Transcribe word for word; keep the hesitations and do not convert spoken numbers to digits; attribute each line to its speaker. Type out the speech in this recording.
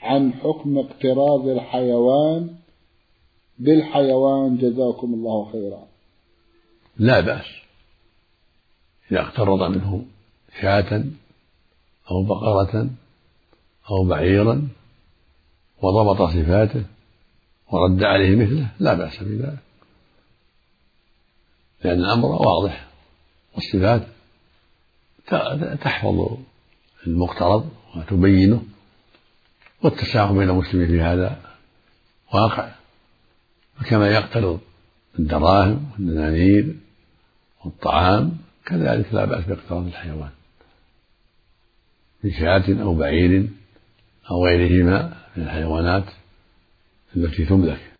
Speaker 1: عن حكم اقتراض الحيوان بالحيوان جزاكم الله خيرا.
Speaker 2: لا بأس إذا اقترض منه شاة أو بقرة أو بعيرا وضبط صفاته ورد عليه مثله لا بأس بذلك، لأن الأمر واضح والصفات تحفظ المقترض وتبينه، والتساهل بين المسلمين في هذا واقع، فكما يقترض الدراهم والدنانير والطعام كذلك لا بأس باقتراض الحيوان من شاة أو بعير أو غيرهما من الحيوانات التي تملك.